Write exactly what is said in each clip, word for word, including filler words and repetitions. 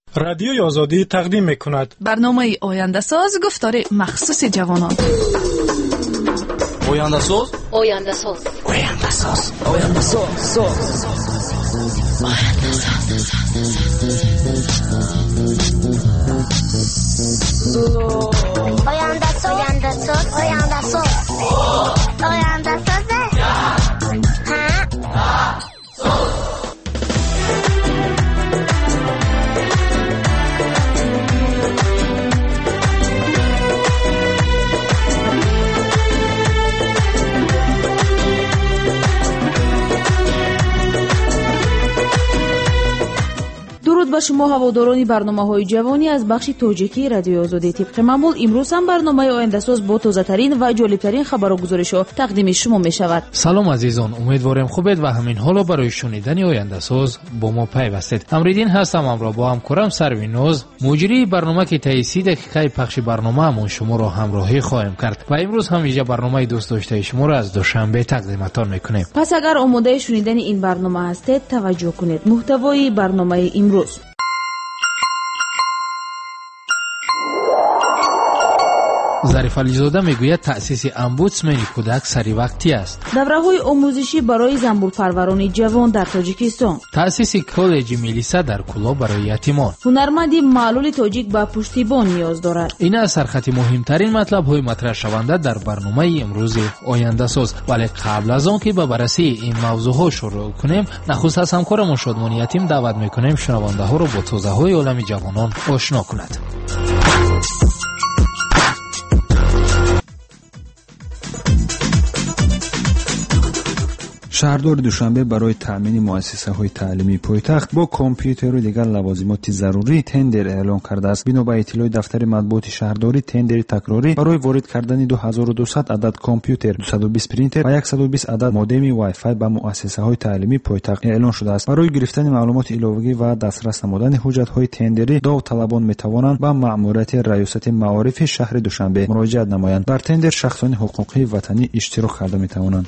رادیوی آزادی تقدیم میکند برنامه آینده ساز گفتار مخصوص جوانان. آینده ساز آینده ساز آینده ساز آینده ساز آینده ساز آینده ساز آینده ساز آینده ساز درود به شما هواداران برنامه‌های جوانی از بخش تاجیکی رادیو آزادی. طبق معمول امروز هم برنامه آینده ساز با تازه‌ترین و جالب‌ترین خبر و گزارش‌ها تقدیم شما می‌شود. سلام عزیزان، امیدوارم خوبید و همین حالا برای شنیدن آینده ساز با ما پیوستید. امریدین هستم، همراه با همکارم سرویناز مجری برنامه که طی سی دقیقه پخش برنامه‌مون شما را همراهی خواهیم کرد و امروز هم ویژه برنامه دوست داشته شما را از دوشنبه تقدیمتان می‌کنیم. پس اگر آماده شنیدن این برنامه هستید توجه کنید. محتوای برنامه امروز: ظریف علیزاده میگوید تأسیس امبودسمن کودک سری وقتی است. دوره‌های آموزشی برای زنبور پروران جوان در تاجیکستان. تأسیس کالج میلیسا در کولا برای یتیمان. هنرمند معلول تاجیک به پشتیبان نیاز دارد. این از سرخط مهمترین مطلب‌های مطرح شونده در برنامه امروز آینده ساز. ولی قبل از آن که به بررسی این موضوع‌ها شروع کنیم، نخست از همکارمون شادمان یتیم دعوت می‌کنیم شنونده‌ها را با تازه‌های عالم جوانان آشنا کند. شهردار دوشنبه برای تأمین مؤسسه‌های تعلیمی پایتخت با کامپیوتر و دیگر لوازمات ضروری تندر اعلام کرده است. بنا به اطلاع دفتر مطبوعات شهرداری، تندر تکراری برای وارد کردن دو هزار و دویست عدد کامپیوتر، دویست و بیست پرینتر و صد و بیست عدد مودم وای فای به مؤسسه‌های تعلیمی پایتخت اعلان شده است. برای گرفتن معلومات علاوه‌ای و دسترس نمودن حجت‌های تندری، داوطلبان می‌توانند به مأموریت ریاست معارف شهر دوشنبه مراجعه نمایند. در تندر شخصان حقوقی وطنی اشتراک کرده می‌توانند.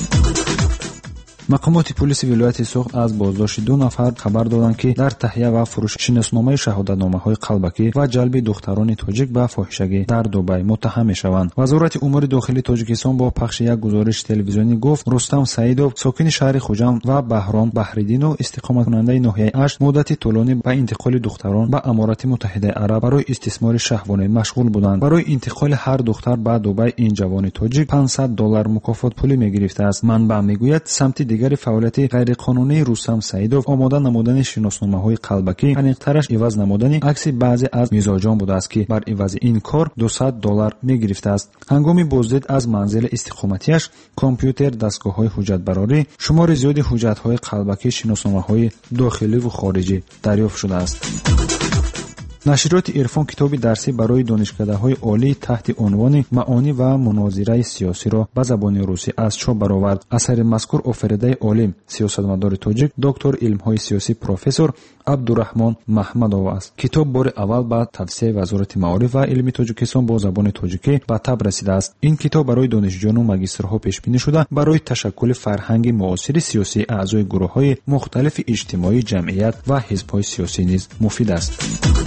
مقامات پلیس ولایت سوخت از بازداشت دو نفر خبر دادند که در تهیه و فروش شناسنامه شهادتنامه‌های قلبکی و جلب دختران تاجیک به فاحشگی در دبی متهم می‌شوند. وزارت امور داخلی تاجیکستان با پخش یک گزارش تلویزیونی گفت رستم سعیدов ساکن شهر خوجند و بهرام بحریدینov استقامت کننده ناحیه اشت مدت طولانی به انتقال دختران به امارات متحده عرب برای استثمار شهوانی مشغول بودند. برای انتقال هر دختر به دبی این جوان تاجیک پانصد دلار مکافات پولی می‌گرفته است. منبع میگوید سمت دیگر فعالیت غیرقانونی رستم سعیدов آماده نمودن شناسنامه‌های قلبکی، انیقترش عوض نمودن عکس بعضی از میزاجان بوده است که بر عوض این کار دویست دلار می‌گرفته است. هنگام بازدید از منزل استقامتیش کامپیوتر، دستگاه‌های حجت براری، شمار زیادی حجت‌های قلبکی، شناسنامه‌های داخلی و خارجی دریافت شده است. نشریات عرفان کتابی درسی برای دانشکده‌های عالی تحت عنوان معانی و مناظره سیاسی را به زبان روسی از چاپ برآورد. اثر مذکور آفریده عالم سیاستمدار تاجیک دکتر علم‌های سیاسی پروفسور عبدالرحمن محمدov است. کتاب بار اول با توصیه وزارت معارف و علم تاجیکستان با زبان تاجیکی به تب رسیده است. این کتاب برای دانشجویان و ماگیسترها پیش بینی شده برای تشکل فرهنگ معاصر سیاسی اعضای گروه‌های مختلف اجتماعی، جمعیت و حزب‌های سیاسی نیز مفید است.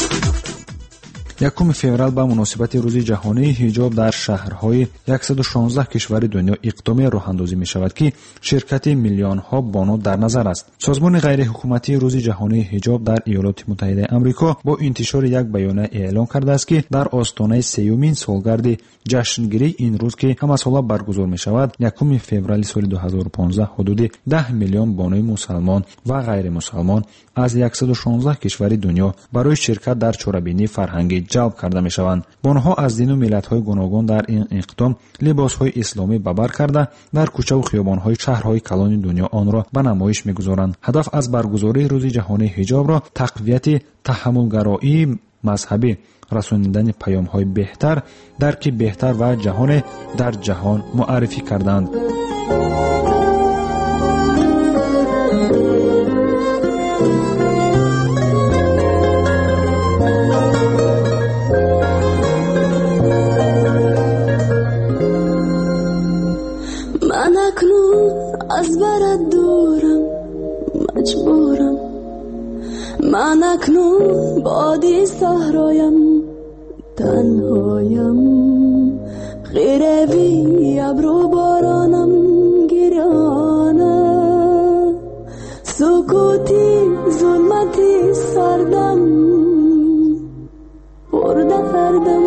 یکم فوریه به مناسبت روز جهانی حجاب در شهرهای صد و شانزده کشور دنیا اقدام راه اندازی می شود که شرکت میلیون ها بانو در نظر است. سازمان غیر حکومتی روز جهانی حجاب در ایالات متحده آمریکا با انتشار یک بیانیه اعلام کرده است که در آستانه سیومین سالگرد جشنگیری این روز که همساله برگزار می شود، یکم فوریه سال دو هزار و پانزده حدود ده میلیون بانوی مسلمان و غیر مسلمان از صد و شانزده کشور دنیا برای شرکت در چهاربینی فرهنگی جلب کرده می شوند. بانوها از دین و ملت‌های گوناگون در این اقدام لباس‌های اسلامی به بر کرده در کوچه و خیابان‌های شهرهای کلان دنیا آن را به نمایش می‌گذارند. هدف از برگزاری روز جهانی حجاب را تقویت تحمل‌گرایی مذهبی، رساندن پیام‌های بهتر، درک بهتر و جهان در جهان معرفی کردند. از برات دورم مجبورم، من اکنون نون بادی صحرایم تنهایم غیروی ابرو بارانم گریانه سکوتی ظلمتی سردم برده کردم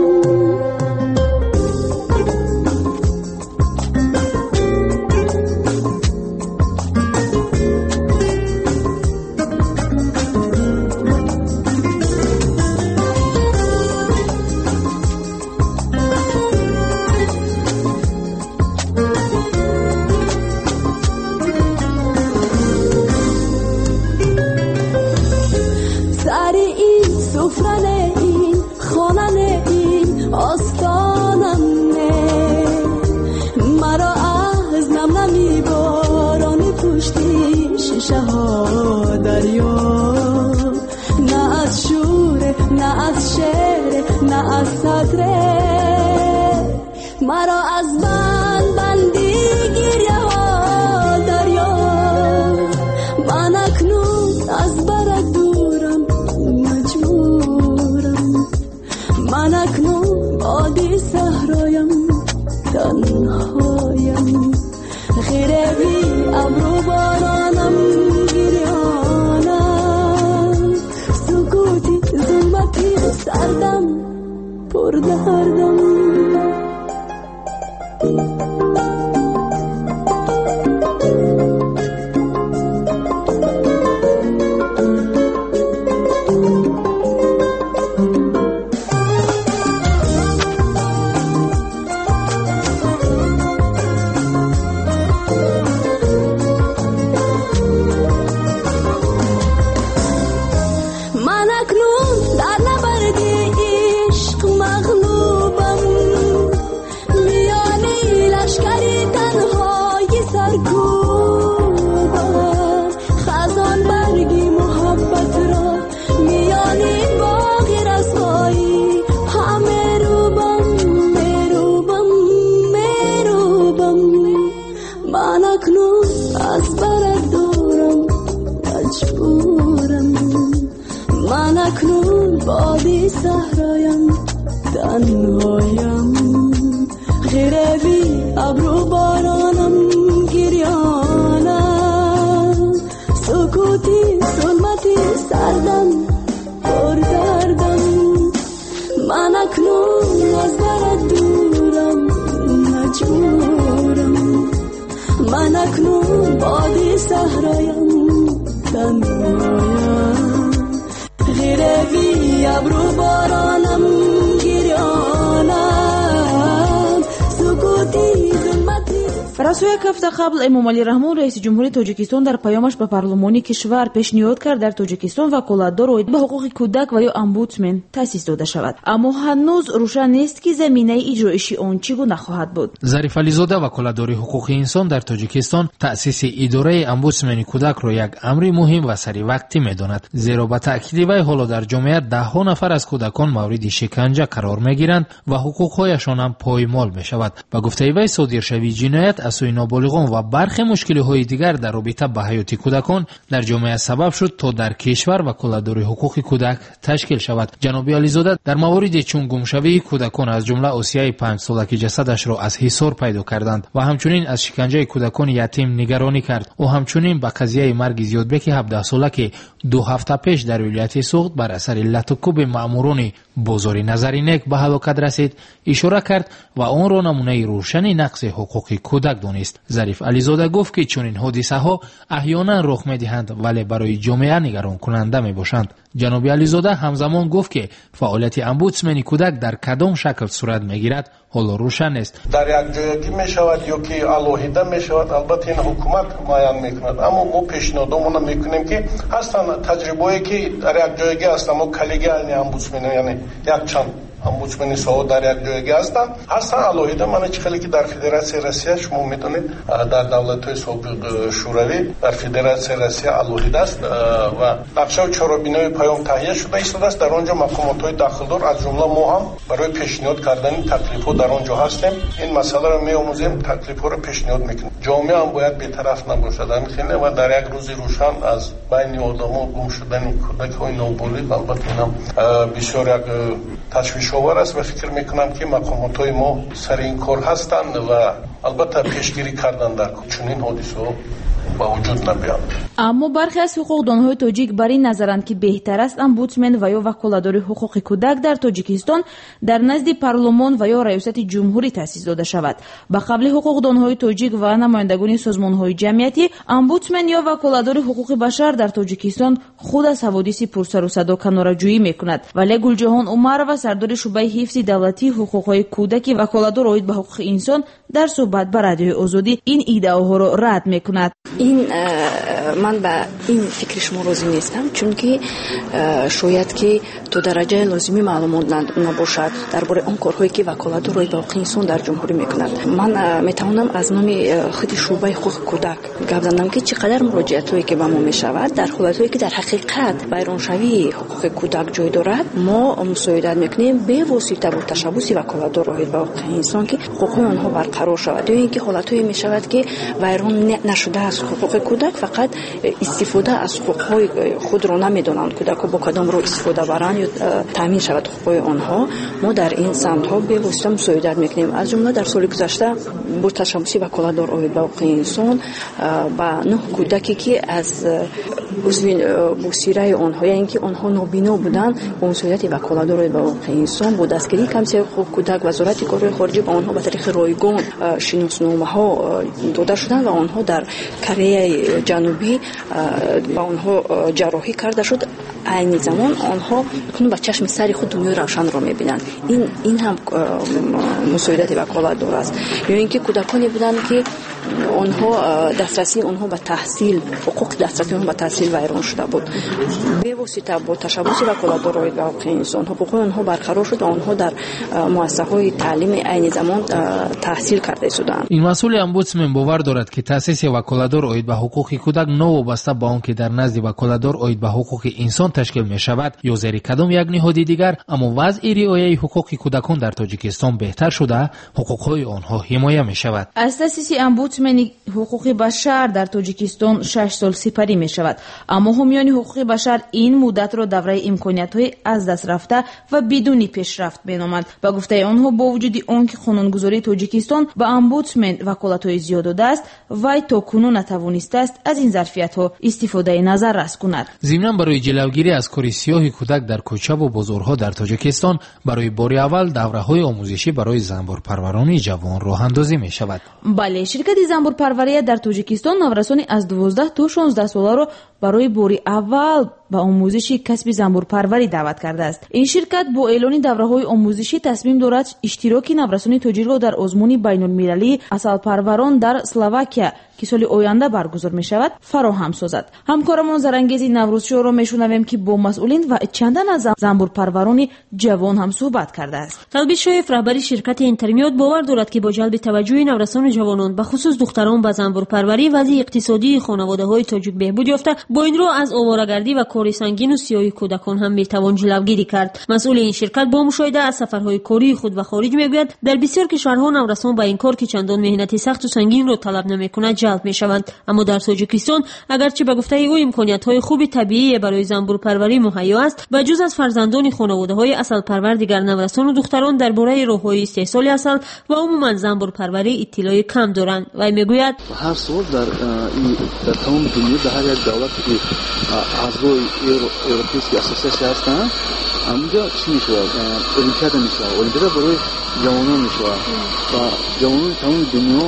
مرا از من بندی گریه ها دریا من اکنون از برت دورم مجبورم من اکنون بادی صحرایم تنهایم غیروی ابرو بارانم گریانم سکوتی ظلمتی سردم پر دردم بادی صحرایم تنهایم غیروی ابرو بارانم گریانم سکوتی ظلمتی سردم پر دردم من اکنون از برت دورم مجبورم من اکنون بادی صحرایم تنهایم غیروی ابرو بارانم گریانم سکوتی ظلمتی. راسو یک هفته قبل امامعلی رحمون رئیس جمهوری تاجیکستان در پیامش به پارلمانی کشور پیشنهاد کرد در تاجیکستان وکالتدار به حقوق کودک و یا امبودسمن تأسیس داده شود، اما هنوز روشن نیست که زمینه اجرایش آن چگونه خواهد بود. ظریف علیزاده وکالتدار حقوق انسان در تاجیکستان تأسیس اداره امبودسمن کودک را یک امر مهم و سری وقتی می‌داند، زیرا به تأکید وی حالا در جامعه ده ها نفر از کودکان مورد شکنجه قرار می‌گیرند و حقوق‌هایشان هم پایمال می‌شود. با گفته وی صادرشوی جنایت از سوی نابالغان و برخی مشکل‌های دیگر در رابطه با حیات کودکان در جامعه سبب شد تا در کشور وکالتدار حقوق کودک تشکیل شود. جناب علیزاده در موارد چون گمشوی کودکان از جمله آسیای پنج ساله که جسدش را از حصار پیدا کردند و همچنین از شکنجه کودکان یتیم نگرانی کرد و همچنین به قضیه مرگ زیادبک هفده ساله که دو هفته پیش در ولایت سوخت بر اثر لطوکوب ماموران بازار نظرینک به هلاکت رسید اشاره کرد و آن را نمونه روشن نقض حقوق کودک دانست. ظریف علیزاده گفت که چنین حادثه ها احیانا رخ می‌دهند ولی برای جامعه نگران کننده میباشند. جناب علیزاده همزمان گفت که فعالیت امبودسمن کودک در کدام شکل صورت میگیرد حالا روشن است. در یک جایگی میشود یا که الوهیده میشود، البته این حکومت معین میکند، اما ما پیشنهادمون میکنیم که اصلا تجربه‌ای که در یک جایگی است، ما کلیگی امبودسمن یعنی یک چند امبودسمن سعود در یک جایگی هستند، اصلا الوهیده من چه خیلی که در فدراسیون روسیه شما میدونید در دولت‌های سابق شوروی در فدراسیون روسیه الوهیده است و نقشه و چارابینای پیام تهیه شده است. در آنجا مقامات‌های داخلدار از جمله ما هم برای پیشنهاد کردن تکلیف‌ها در آنجا هستیم. این مسئله را می‌آموزیم، تکلیف‌ها را پیشنهاد می‌کنیم. جامعه هم باید بی‌طرف نباشد. همین و در یک روز روشن از بین آدم‌ها گم شدن کودک‌های نوبالغ البته هم بسیار یک تشویش‌آور است و فکر می‌کنم که مقامات‌های ما سر این کار هستند و البته پیشگیری کردن در چنین حادثه‌ها با وجود نمیاد. اما برخی از حقوقدانهای تاجیک بر این نظرند که بهتر است امبودسمن و یا وکالتدار حقوق کودک در تاجیکستان در نزد پارلمان و یا ریاست جمهوری تأسیس داده شود. با قبل حقوقدانهای تاجیک و نمایندگان سازمانهای جمعیتی، امبودسمن یا وکالتدار حقوق بشر در تاجیکستان خود از حوادث پرسر و صدا کناره‌جویی میکند، ولی گلجهان عمر و سردار شعبه حفظ دولتی حقوقهای کودک وکالتدار عاید به حقوق انسان در صحبت با رادیوی آزادی این ایده‌ها را رد میکند. این من به این فکر شما راضی نیستم، چون که شاید که تو درجه لازمی معلومات نباشد درباره آن کارهایی که وکالتدار عاید به حقوق انسان در جمهوری میکند. من میتوانم از نام خود شعبه حقوق کودک گپ زنم که چقدر مراجعاتی که به ما میشود در حالتهایی که در حقیقت ویرانشوی حقوق کودک جای دارد ما مساعدت میکنیم به واسطه با تشبث وکالتدار عاید به حقوق انسان که حقوق آنها برقرار شود، یا اینکه حالتهایی میشود که ویران نشده از حقوق کودک فقط استفاده از حقوق خود را نمیدانند، کودک با کدام رو استفاده برند یا تامین شود حقوق آنها. ما در این سمت ها به واسطه مساعدت میکنیم. از جمله در سال گذشته با تشبث وکالتدار عاید به حقوق انسان با نه کودکی که از بوسیره آنها، یعنی اینکه آنها نابینا بودند، با مساعدت وکالتدار عاید به حقوق انسان با دستگیری کمیسیون حقوق کودک وزارت کارهای خارجه به آنها به طریق رایگان شناسنامه ها داده شدند و آنها در کره جنوبی با آنها جراحی کرده شد. عین زمان آنها کنون با چشم سری خود دنیای روشن را میبینند. این این هم مساعدت وکالتدار است. یا اینکه کودکانی بودند که آنها دسترسی آنها به تحصیل، حقوق دسترسی آنها به تحصیل ویران شده بود. به واسطه با تشبث وکالتدار عاید به حقوق انسان حقوق آنها برقرار شد و آنها در مؤسسه‌های تعلیم عین زمان تحصیل کرده شدند. این مسئول امبودسمن باور دارد که تأسیس وکالتدار عاید به حقوق کودک نوابسته به آنکه در نزد وکالتدار عاید به حقوق انسان تشکیل می شود یا زیر کدام یک نهاد دیگر، اما وضع رعایت حقوق کودکان در تاجیکستان بهتر شده، حقوقهای آنها حمایه می شود. از تأسیس امبودسمن حقوق بشر در تاجیکستان شش سال سپری می شود، اما حامیان حقوق بشر این مدت را دوره امکانیت‌های از دست رفته و بدون پیشرفت مینامند. با گفته آنها با وجود آنکه قانونگذاری تاجیکستان با امبودسمن وکالت‌های زیاد داده است، وی تاکنون نتوانسته است از این ظرفیت‌ها استفاده نظر رس کند. ضمناً برای جلوگیری از کار سیاه کودک در کوچه و بازارها در تاجیکستان برای بار اول دوره‌های آموزشی برای زنبورپروران جوان راه اندازی می شود. بله، شرکت زنبورپروری در تاجیکستان نورسانی از دوازده تا شانزده ساله را برای بار اول به آموزش کسب زنبورپروری دعوت کرده است. این شرکت با اعلان دوره‌های آموزشی تصمیم دارد اشتراک نورسانی تاجیک را در آزمون بین‌المللی اصلپروران در اسلواکیه که سال آینده برگزار می شود فراهم سازد. همکارمان زرانگیز نوروز شو را میشنویم که با مسئولین و چندان از زنبورپروران جوان هم صحبت کرده است. طلبی شایف رهبر شرکت اینترمیات باور دارد که با جلب توجه نورسان جوانان به خصوص دختران به زنبورپروری وضع اقتصادی خانواده‌های تاجیک بهبود یافته، با این رو از آواره‌گردی و کار سنگین و سیاهی کودکان هم میتوان جلوگیری کرد. مسئول این شرکت با مشاهده از سفرهای کاری خود و خارج میگوید در بسیار کشورها نورسان با این کار که چندان مهنت سخت و سنگین را طلب نمی‌کند جلب میشوند، اما در تاجیکستان اگرچه به گفته او امکانیت‌های خوب طبیعی برای زنبورپروری مهیا است، و جز از فرزندان خانواده‌های اصل پرور دیگر نورسان و دختران درباره راه‌های استحصال اصل و عموما زنبورپروری اطلاع کم دارند. و میگوید هر سال در این در تمام دنیا در هر یک دولت که اعضای اروپیسکی اساسیاسیون هستند اونجا چی میشه؟ المپیاد میشه، المپیاد برای جوانان میشه و جوانان تمام دنیا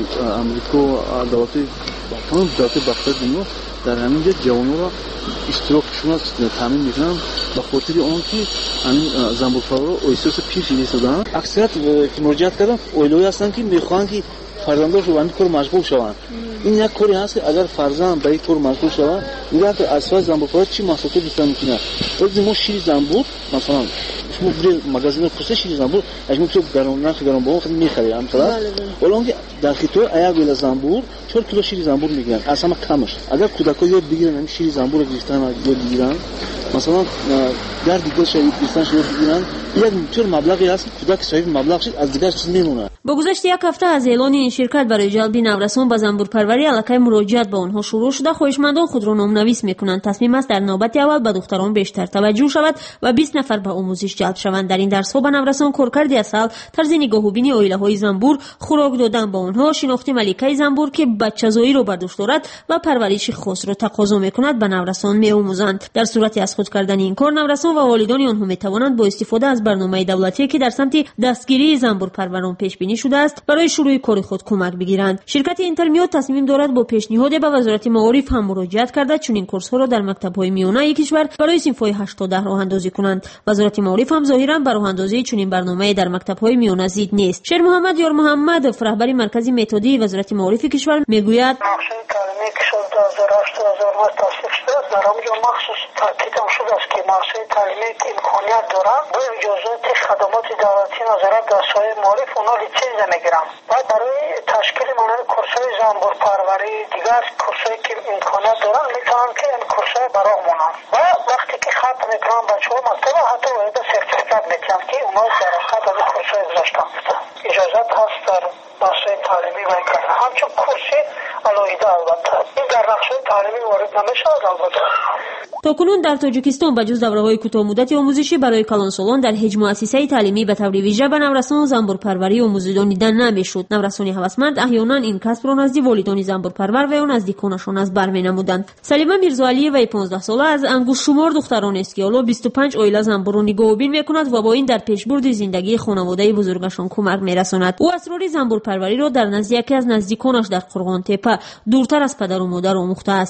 امریکا دولت تمام دولت بخش دنیا در همین جا جوانان را اشتراکشون را تامین میکنن به خاطر آن که همین زنبورپرورا احساس پیش نیستن. اکثریت که مراجعت کردن اویلوی هستن که میخوان که فرزندانشون به این کار مشغول شوند. این یک کاری هست که اگر فرزند به این کار مشغول شود، میگه که از سوی زنبورپرور چی محصولات بیشتر میکنه. وقتی ما شیر زنبور مثلا شما برید مغازه پرسه شیر زنبور اجمه تو گرم نرخ گرم باو خیلی میخری مثلا ولی که در خیتو ایا ویل زنبور چهار کیلو شیر زنبور میگیرن اصلا کمش اگر کودکا یاد بگیرن همین شیر زنبور رو گرفتن یاد بگیرن مثلا در دیگه شاید گرفتن یاد بگیرن یک چور مبلغی هست کودک صاحب مبلغ شد از دیگه چیز نمیمونه. با گذشت یک هفته از اعلان این شرکت برای جلب نورسان به زنبور پروری الکی مراجعت به آنها شروع شده خواهشمندان خود را نامنویس میکنند. تصمیم است در نوبت اول به دختران بیشتر توجه شود و بیست نفر به آموزش جلب شوند. در این درس ها به نورسان کارکرد اصل، طرز نگاهوبینی عائله های زنبور، خوراک دادن به آنها، شناخت ملکه زنبور که بچه‌زایی را بر دوش دارد و پرورش خاص را تقاضا میکند به نورسان میآموزند. در صورت از خود کردن این کار نورسان و والدان آنها میتوانند با استفاده از برنامه دولتی که در سمت دستگیری زنبور پروران پیش بینی شده است برای شروع کار خود کمک بگیرند. شرکت اینترمیو تصمیم دارد با پیشنهاد به وزارت معارف هم مراجعت کرده چون این کورس ها را در مکتب‌های میانه کشور برای صنف‌های هشت تا ده راه اندازی کنند. وزارت معارف هم ظاهرا بر راه اندازی چون این برنامه در مکتب‌های میانه زید نیست. شیر محمد یار محمد رهبر مرکز متدی وزارت معارف کشور میگوید دو هزار و هشت دو هزار و نه تاسیس شده است. در آنجا مخصوص تاکید شده است که مؤسسه تعلیمی که امکانیت دارند با اجازات خدمات دولتی نظارت دستگاه معارف اونا لیسانس میگیرند و برای تشکیل مانند کورس‌های زنبور پروری دیگر کورس‌هایی که امکانیت دارند میتونن که این کورس‌ها برای مونن و وقتی که ختم میکنن بچه‌ها مکتب حتی باید سرتیفیکات میتونن که اونا در خط از کورس‌های گذاشتن اجازت هست در مؤسسه تعلیمی و کردن همچون کورسی علایده البته این در نقشه تعلیمی وارد نمیشود. البته تاکنون در تاجیکستان بجز دوره‌های کوتاه مدت آموزشی برای کلانسالان در هیچ مؤسسه تعلیمی به طور ویژه به نورسان زنبور پروری آموزیدن نمیشد. نورسانی هوسمند احیانا این کسب را نزد والدان زنبور پرور و یا نزدیکانشان از بر می‌نمودند. سلیمه میرزاعلی وی پانزده ساله از انگشت شمار دختران است که حالا بیست و پنج عائله زنبور را نگاهبین می‌کند و با این در پیشبرد زندگی خانواده بزرگشان کمک می‌رساند. او اسرار زنبور پروری را در نزد یکی از نزدیکانش در قرغان تپه دورتر از پدر و مادر آموخته است.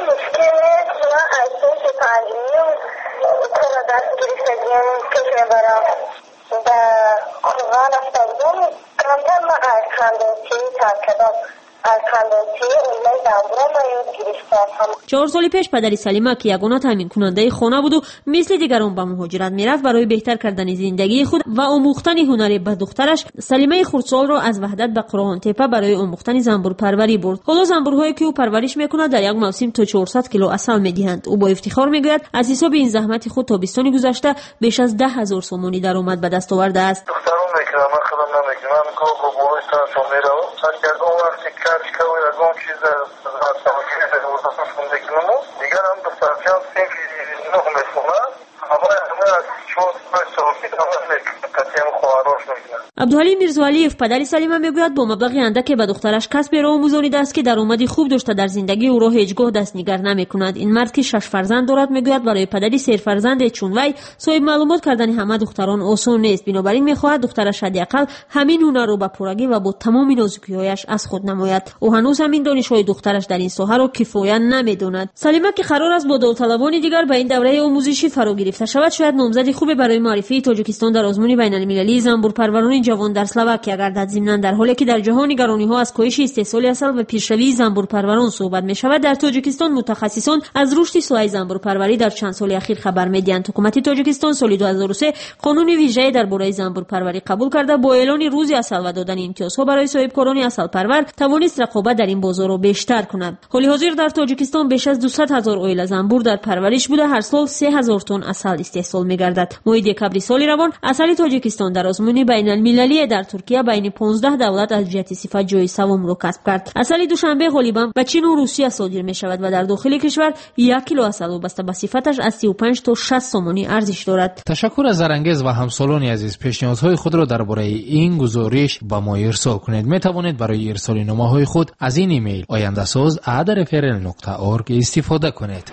چهار سال پیش پدری سلیمه که یگانه تامین کننده خانه بود و مثل دیگران به مهاجرت میرفت برای بهتر کردن زندگی خود و آموختن هنر به دخترش سلیمه خردسال را از وحدت به قرغان تپه برای آموختن زنبور پروری برد. حالا زنبورهایی که او پرورش میکند در یک موسم تا چهارصد کیلو عسل میدهند. او با افتخار میگوید از حساب این زحمت خود تابستان گذشته بیش از ده هزار سومانی درآمد به دست آورده است. من خودم نمیکنم که با بولش تا میرم اگر اون وقتی کارش کوی از اون چیز از تاکید واسه فونده کنم دیگر هم دسترچان سینکی نه میخونه اما همه از چون باید توفید اول میکنم خواهرش میکنم. عبدالحلیم میرزاعلیف پدر سلیمه میگوید با مبلغ اندک به دخترش کسب را آموزانیده است که درآمدی خوب داشته در زندگی او را هیچگاه دست نگر نمیکند. این مرد که شش فرزند دارد میگوید برای پدری سه فرزند چون وی صاحب معلومات کردن همه دختران آسان نیست. بنابراین میخواهد دخترش حداقل همین هنر را به پرگی و با تمام نازکی‌هایش از خود نماید. او هنوز همین دانش‌های دخترش در این ساحه را کفایت نمیداند. سلیمه که قرار است با داوطلبان دیگر به این دوره آموزشی فرا گرفته شود شاید نامزدی خوبی برای معرفی تاجیکستان در آزمون بین‌المللی زنبور پروران جوان در اسلواکیا گردد. ضمن در حالی که در جهان نگرانی‌ها از کاهش استحصال عسل و پیشروی زنبور پروران صحبت می‌شود در تاجیکستان متخصصان از رشد ساحه زنبور پروری در چند سال اخیر خبر می‌دهند. حکومت تاجیکستان سال دو هزار و سه قانون ویژه درباره زنبور پروری قبول کرده با اعلان روز عسل و دادن امتیازها برای صاحبکاران عسل پرور توانست رقابت در این بازار را بیشتر کند. حال حاضر در تاجیکستان بیش از دویست هزار عائله زنبور در پرورش بوده هر سال سه هزار تن عسل استحصال می‌گردد. ماه دکبر سال روان عسل تاجیکستان در آزمون بین‌المللی در ترکیه بین پانزده دولت از جهت صفت جای سوم را کسب کرد. عسل دوشنبه غالبا به چین و روسیه صادر می شود و در داخل کشور یک کیلو عسل وابسته به صفتش از سی و پنج تا شصت سومانی ارزش دارد. تشکر از زرانگیز و همسالان عزیز. پیشنهادهای خود را درباره این گزارش با ما ارسال کنید. می توانید برای ارسال نامه‌های خود از این ایمیل آینده‌ساز ات رفرل نقطه اورگ استفاده کنید.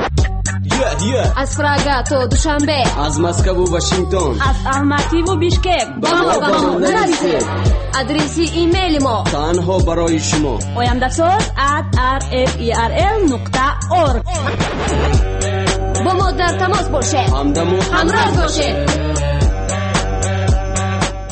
Yeah, yeah. از پراگا تا دوشنبه، از مسکو و واشنگتن، از الماتی و بیشکک با ما با ما نرسید. آدرس ایمیل ما تنها برای شما آینده‌ساز ات رفرل نقطه اورگ. با ما در تماس باشید، همدم و همراه باشید.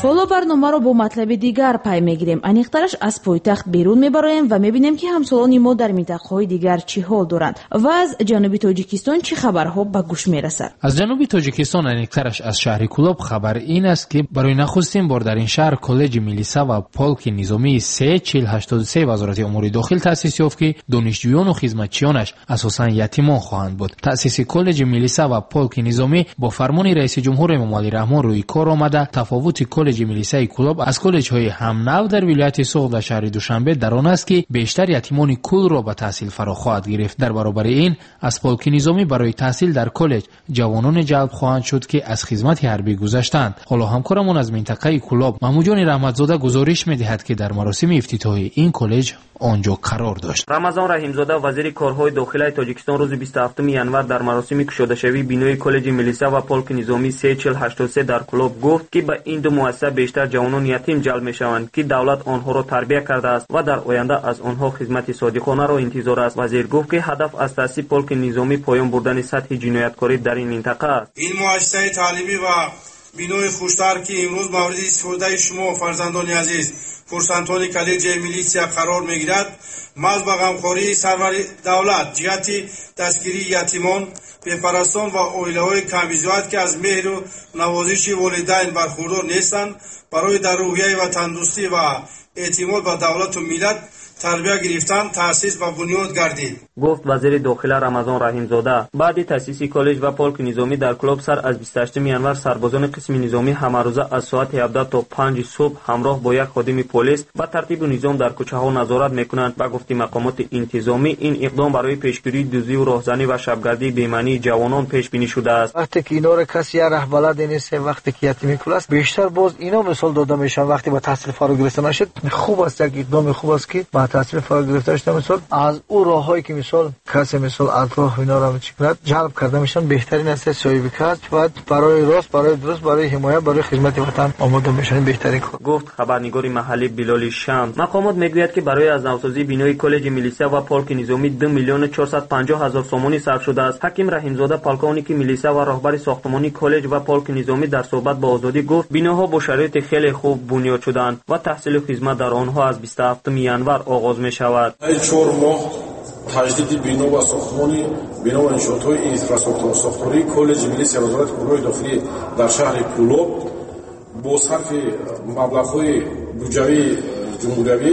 ҳоло барномаро бо матлаби дигар пай мегирем. аниқтараш аз пойтахт берун мебароем ва мебинем ки ҳамсолони мо дар минтақаҳои дигар чӣ ҳол доранд ва аз ҷануби тоҷикистон чӣ хабарҳо ба гӯш мерасад. аз ҷануби тоҷикистон аниқтараш аз шаҳри Кулоб хабар ин аст ки барои нахустин бор дар ин шаҳр коллеҷи милиса ва полки низомии се чил ҳаштоду се вазорати умури дохил таъсис ёфт ки донишҷӯёну хизматчиёнаш асосан ятимон хоҳанд буд. таъсиси коллеҷи милиса ва полки низомӣ бо фармони раиси ҷумҳур эмомалӣ раҳмон рӯи кор омада. тафовути коллеҷи милисаи Кулоб аз коллеҷҳои ҳамнав дар вилояти Суғд ва шаҳри Душанбе дар он аст ки бештар ятимони кулро ба таҳсил фаро хоҳад гирифт. дар баробари ин аз полки низомӣ барои таҳсил дар коллеҷ ҷавононе ҷалб хоҳанд шуд ки аз хизмати ҳарбӣ гузаштанд. ҳоло ҳамкорамон аз минтақаи Кулоб маҳмуҷони раҳматзода гузориш медиҳад ки дар маросими ифтитоҳи ин коллеҷ онҷо қарор дошт. рамазон раҳимзода вазири корҳои дохилаи тоҷикистон рӯзи бисту ҳафтуми январ дар маросими кушодашавии бинои коллеҷи милиса ва полки низомӣ се чил ҳаштоду се дар Кулоб гуфт ки ба ин ду муассиса бештар ҷавонони ятим ҷалб мешаванд ки давлат онҳоро тарбия кардааст ва дар оянда аз онҳо хизмати содиқонаро интизор аст. вазир гуфт ки ҳадаф аз таъсиси полки низомӣ поён бурдани сатҳи ҷинояткорӣ дар ин минтақа аст. ин муассисаи таълимӣ ва бинои хуштар ки имрӯз мавриди истифодаи шумо фарзандони азиз курсантони коллеҷияи милисия қарор мегирад, маҳз ба ғамхории сарвари давлат ҷиҳати дастгирии ятимон, бепарастон ва оилаҳои камбизоат ки аз меҳру навозиши волидайн бархурдор нестанд, барои дар рӯҳияи ва тандурустӣ ва эътимод ба давлату миллат тарбия гирифтан таъсис ба бунёд гардид. гуфт вазири дохила рамазон раҳимзода. баъди таъсиси коллеҷ ва полки низомӣ дар Кулоб сар аз бисту ҳаштуми январ сарбозони қисми низомӣ ҳамарӯза аз соати ҳабдаҳ то панҷи субҳ ҳамроҳ бо як ходими полис ба тартибу низом дар кӯчаҳо назорат мекунанд. ба гуфти мақомоти интизомӣ ин иқдом барои пешгирии дуздӣ ва роҳзанӣ ва шабгардии бемаънии ҷавонон пешбинӣ шудааст. вақте ки иноро каси я раҳбаладе нест, вақте ки ятими кул аст, бештар боз ино мисол дода мешаванд. вақте ба таҳсил фаро гирифта нашуд, хуб аст, як иқдоми хуб аст ки ба таҳсил фаро гирифта шуда мисол аз ӯ роҳҳое ки мисол касе мисол атрох иноро мечикунад ҷалб карда мешаванд. беҳтарин аст соҳиби касб ва барои рост, барои дуруст, барои ҳимоя, барои хизмати ватан омода мешаванд. беҳтарин кор. гуфт хабарнигори маҳаллӣ Билоли Шамс. мақомот мегӯяд ки барои аз навсозии бинои коллеҷи милиса ва полки низомӣ ду миллиону чорсад панҷоҳ ҳазор сомонӣ сарф шудааст. ҳаким раҳимзода, полковники милиса ва роҳбари сохтмони коллеҷ ва полки низомӣ дар суҳбат ба озодӣ гуфт биноҳо бо шароити хеле хуб бунёд шуданд ва таҳсилу хизмат дар онҳо аз бисту ҳафтуми январ оғоз мешавад. чор моҳ таҷдиди бино ва сохтмони бино ва иншоотҳои инфраструктурасохтории коллеҷи милисия ва вазорати корҳои дохилӣ дар шаҳри Кулоб бо сарфи маблағҳои буҷаи ҷумҳуриявӣ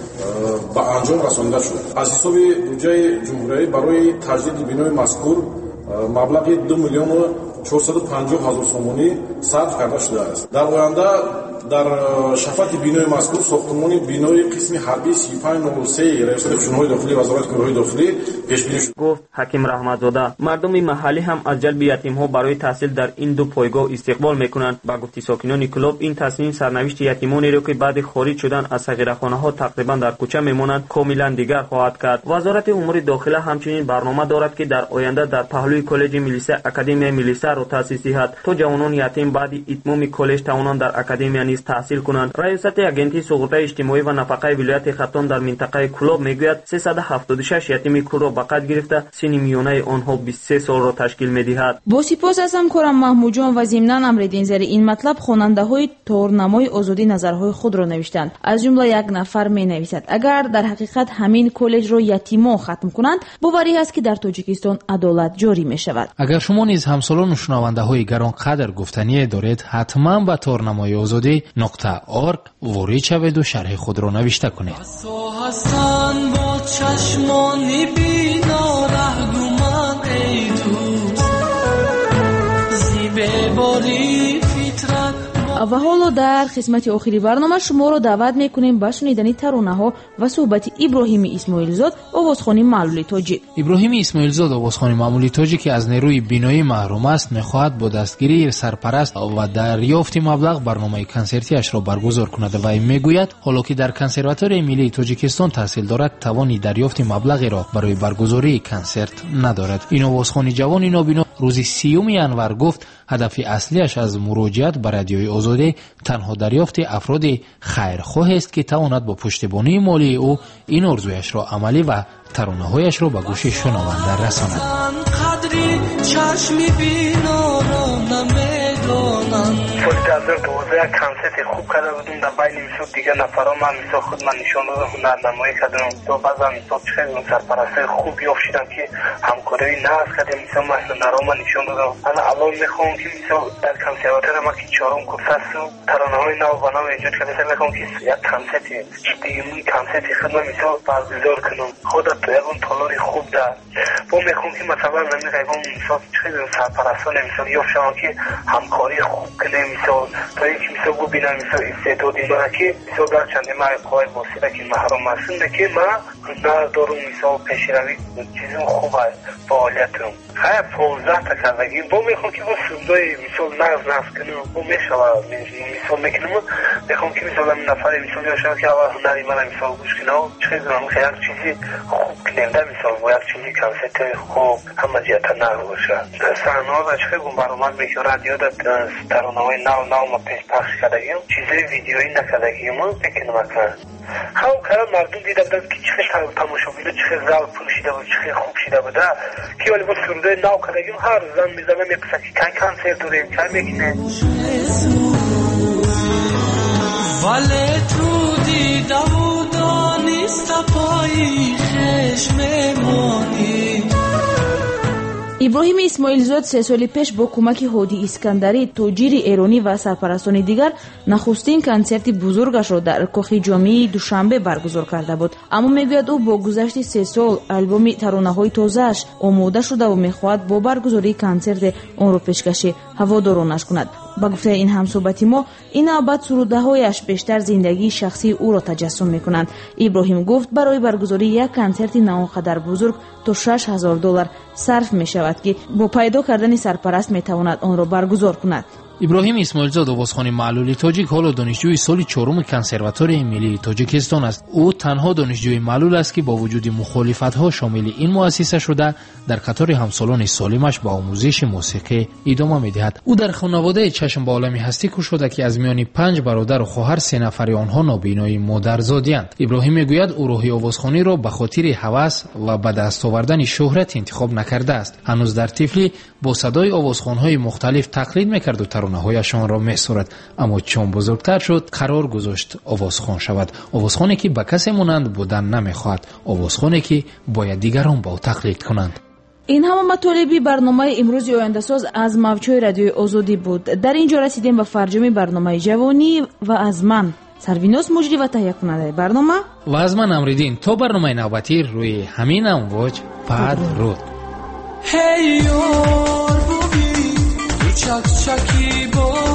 ба анҷом расонида шуд. аз ҳисоби буҷаи ҷумҳуриявӣ барои таҷдиди бинои мазкур маблағи ду миллиону чорсаду панҷоҳ ҳазор сомонӣ сарф карда шудааст. дар оянда дар шафати бинои мазкур сохтмони бинои қисми ҳарбии си панҷ нолу се раисоти чунҳои дохилӣ вазорати корҳои дохилӣ пешбинӣ шуд. гуфт ҳаким раҳматзода. мардуми маҳаллӣ ҳам аз ҷалби ятимҳо барои таҳсил дар ин ду пойгоҳ истиқбол мекунанд. ба гуфти сокинони Кулоб, ин тасним сарнавишти ятимонеро ки баъди хориҷ шудан аз сағирахонаҳо тақрибан дар кӯча мемонанд комилан дигар хоҳад кард. вазорати умури дохила ҳамчунин барнома дорад ки дар оянда дар паҳлӯи коллеҷи милиса академияи милисаро таъсис диҳад то ҷавонони ятим баъди итмоми коллеҷ тавонанд дар академия низ таҳсил کنند. رئیست اگنتی سقوط اجتماعی و نفقه ولایت خرطوم در منطقه کلوب میگوید سیصد و هفتاد و شش یتیم کور را به قید گرفته، سن میانه آنها بیست و سه سال را تشکیل میدهد. با سپاس از همکارم محمود جان و ضمناً امردین زیر این مطلب خواننده های تورنمای آزادی نظرهای خود را نوشتند. از جمله یک نفر می نویسد اگر در حقیقت همین کالج را یتیما ختم کنند باوری است که در تاجیکستان عدالت جاری می شود. اگر شما نیز همسالان و شنونده های گرانقدر گفتنی دارید حتما به تورنمای آزادی نقطه org وارد شوید و شرح خود را نوشته کنید. و حالا در خدمت آخری برنامه شما را دعوت میکنیم به شنیدن ترانه‌ها و صحبت ابراهیم اسماعیل زاد آوازخوان معلولی تاجی. ابراهیم اسماعیل زاد آوازخوان معلولی تاجی که از نیروی بینایی محروم است میخواهد با دستگیری سرپرست و دریافت مبلغ برنامه کنسرتی اش را برگزار کند و میگوید حالا که در کنسرواتوری ملی تاجیکستان تحصیل دارد توانی دریافت مبلغی را برای برگزاری کنسرت ندارد. این آوازخوان جوان نابینا روز سیوم ینور گفت هدف اصلیش از مراجعت به رادیوی آزادی تنها دریافت افراد خیرخواه است که تواند با پشتیبانی مالی او این آرزویش را عملی و ترانه‌هایش را به گوش شنونده رساند. قدری چشمی بینا را نمیدانند. ҳазор дувоздаҳ як консерти хуб карда будем дар байни мисол дигар нафарон ман мисол худ ман нишон додам ҳунарнамоӣ кардам то баъзан мисол чӣ хел сарпарастаи хуб ёфт шудам ки ҳамкории нағз кардем мисол ман ҳунарҳо ман нишон додам ана алон мехоҳам ки мисол дар консерватория ма ки чорум курс асту таронаҳои нав ба нав эҷод карда мехоҳам ки як консерти ҷиддии консерти худ ман мисол баргузор кунам худат то ягон толори хуб да бо мехоҳам ки масалан намира ягон мисол чӣ хел сарпарастон мисол ёфт шавам ки ҳамкорӣ хуб кунем мисол то ин ки мисол бубинам мисол истеъдоди мана ки мисол гарчанде ма қоид босида ки маҳрум ҳастам лекин ма надорум мисол пешравӣ чизу хуб аст фаъолиятум хая понздаҳта кардагим бо мехоҳам ки бо судои мисол нағз нағз кунам бо мешавад мисол мекунам мехоҳам ки мисол ҳамин нафаре мисол ёшава ки аввал ҳунари мана мисол гӯш кунам чӣ хел зурам як чизи хуб кунем да мисол бо як чизи консертаи хуб ҳама ҷиҳата нағз бошад саҳнаҳода чӣ хел баромад мекунам радиода таронаҳои нав нав ма пешпахш кардагим чизои видеоӣ накардагим мекунам акан ҳам кара мардум дида буданд ки чӣ хел тамошобино чӣ хел зал пур шида буд чӣ хел хуб шида буда ки вале бо сурдои нав кардагим ҳар зан мезана мепурсад ки кай консерт дорем кай мекунем вале ту дидаву дониста пои хеш мемонӣ. иброҳими исмоилзод се соли пеш бо кӯмаки ҳодӣ искандарӣ тоҷири эронӣ ва сарпарастони дигар нахустин консерти бузургашро дар кохи ҷомеи душанбе баргузор карда буд. аммо мегӯяд ӯ бо гузашти се сол албоми таронаҳои тозааш омода шудаву мехоҳад бо баргузории консерте онро пешкашӣ ҳаводоронаш кунад. ба гуфтаи ин ҳамсӯҳбати мо ин албат сурудаҳояш бештар зиндагии шахсии ӯро таҷассум мекунанд. иброҳим гуфт барои баргузории як консерти на он қадар бузург то шаш ҳазор доллар сарф мешавад ки бо пайдо кардани сарпараст метавонад онро баргузор кунад. иброҳим исмоилзод овозхони маълули тоҷик ҳоло донишҷӯи соли чоруми консерваторияи миллии тоҷикистон аст. ӯ танҳо донишҷӯи маълул аст ки бо вуҷуди мухолифатҳо шомили ин муассиса шуда дар қатори ҳамсолони солимаш ба омӯзиши мусиқӣ идома медиҳад. ӯ дар хонаводаи чашм ба олами ҳастӣ кушода ки аз миёни панҷ бародару хоҳар се нафари онҳо нобинои модарзодианд. иброҳим мегӯяд ӯ роҳи овозхониро ба хотири ҳавас ва ба даст овардани шӯҳрат интихоб накардааст. ҳанӯз дар тифлӣ бо садои овозхонҳои мухталиф тақлид мекарду таронаҳояшонро месурад, аммо чун бузургтар шуд қарор гузошт овозхон шавад. овозхоне ки ба касе монанд будан намехоҳад, овозхоне ки бояд дигарон ба ӯ тақлид кунанд. ин ҳама матолиби барномаи имрӯзи ояндасоз аз мавҷҳои радиои озодӣ буд. дар ин ҷо расидем ба фарҷоми барномаи ҷавонӣ ва аз ман сарвинос муҷрӣ ва таҳиякунандаи барнома ва аз ман амриддин то барномаи навбатӣ рӯи ҳамин амвоҷ падруд. Hey yor bu bir çak çaki bo